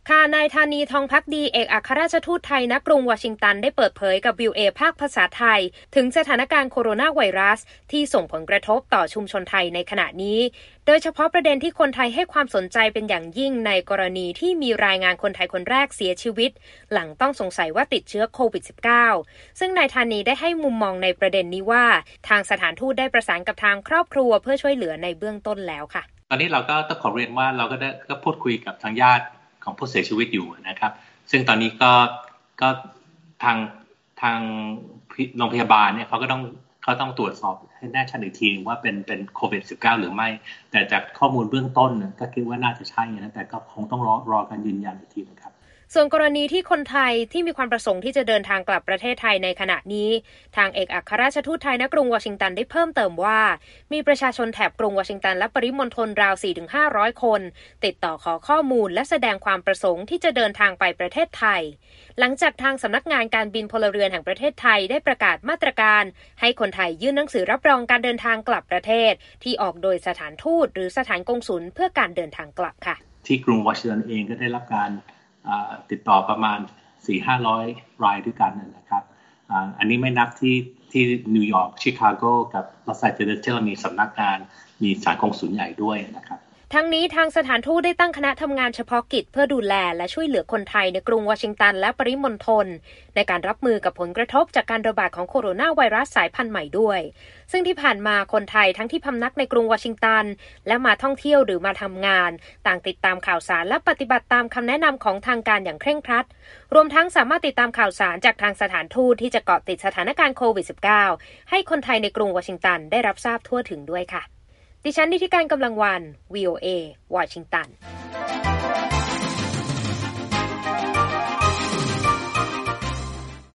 ค่ะนายธานีทองภักดีเอกอัครราชทูตไทยณกรุงวอชิงตันได้เปิดเผยกับ VOA ภาคภาษาไทยถึงสถานการณ์โคโรนาไวรัสที่ส่งผลกระทบต่อชุมชนไทยในขณะนี้โดยเฉพาะประเด็นที่คนไทยให้ความสนใจเป็นอย่างยิ่งในกรณีที่มีรายงานคนไทยคนแรกเสียชีวิตหลังต้องสงสัยว่าติดเชื้อโควิด -19 ซึ่งนายธานีได้ให้มุมมองในประเด็นนี้ว่าทางสถานทูตได้ประสานกับทางครอบครัวเพื่อช่วยเหลือในเบื้องต้นแล้วค่ะตอนนี้เราก็ต้องขอเรียนว่าเราก็พูดคุยกับทางญาติของผู้เสียชีวิตอยู่นะครับซึ่งตอนนี้ก็ทางโรงพยาบาลเนี่ยเขาต้องตรวจสอบให้แน่ชัดอีกทีว่าเป็นโควิด -19 หรือไม่แต่จากข้อมูลเบื้องต้นก็คิดว่าน่าจะใช่นะแต่ก็คงต้องรอการยืนยันอีกทีนะครับส่วนกรณีที่คนไทยที่มีความประสงค์ที่จะเดินทางกลับประเทศไทยในขณะนี้ทางเอกอัครราชทูตไทยณกรุงวอชิงตันได้เพิ่มเติมว่ามีประชาชนแถบกรุงวอชิงตันและปริมณฑลราว 4-500 คนติดต่อขอข้อมูลและแสดงความประสงค์ที่จะเดินทางไปประเทศไทยหลังจากทางสำนักงานการบินพลเรือนแห่งประเทศไทยได้ประกาศมาตรการให้คนไทยยื่นหนังสือรับรองการเดินทางกลับประเทศที่ออกโดยสถานทูตหรือสถานกงสุลเพื่อการเดินทางกลับค่ะที่กรุงวอชิงตันเองก็ได้รับการติดต่อประมาณ 400-500 รายด้วยกันนะครับอันนี้ไม่นับที่นิวยอร์กชิคาโกกับลอสแอนเจลิสที่เรามีสำนักงานมีสถานกงสุลใหญ่ด้วยนะครับทั้งนี้ทางสถานทูตได้ตั้งคณะทำงานเฉพาะกิจเพื่อดูแลและช่วยเหลือคนไทยในกรุงวอชิงตันและปริมณฑลในการรับมือกับผลกระทบจากการระบาดของโคโรนาไวรัสสายพันธุ์ใหม่ด้วยซึ่งที่ผ่านมาคนไทยทั้งที่พำนักในกรุงวอชิงตันและมาท่องเที่ยวหรือมาทำงานต่างติดตามข่าวสารและปฏิบัติตามคำแนะนำของทางการอย่างเคร่งครัดรวมทั้งสามารถติดตามข่าวสารจากทางสถานทูตที่จะเกาะติดสถานการณ์โควิด -19 ให้คนไทยในกรุงวอชิงตันได้รับทราบทั่วถึงด้วยค่ะดิฉันนิติการกำลังวัน VOA วอชิงตัน